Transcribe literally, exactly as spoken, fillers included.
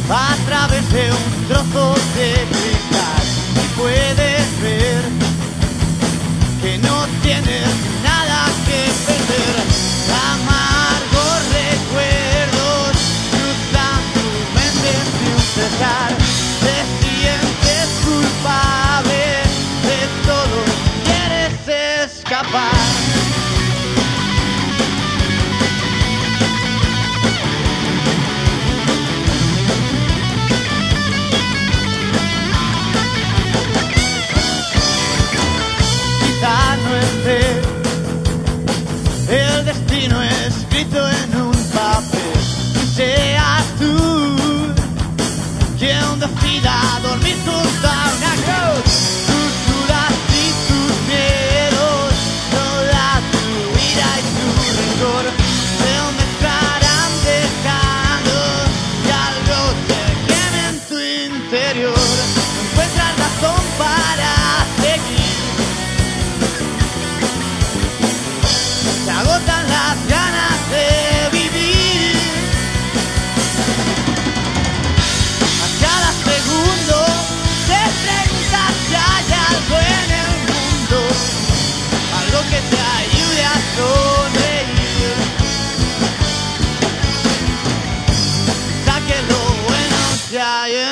a través de un trozo de cristal y puedes ver que no tienes nada que perder. Amargos recuerdos cruzan tu mente sin cesar. Te sientes culpable de todo, quieres escapar. El destino escrito en un papel, y seas tú quien decida dormir junto a una cruz. Tus dudas y tus miedos, toda tu ira y tu rencor se mezclarán dejando que algo te queme en tu interior. No encuentras razón para seguir. Se agotan las ganas de vivir. A cada segundo te preguntas si hay algo en el mundo, algo que te ayude a sonreír. Piensa que lo bueno que hay en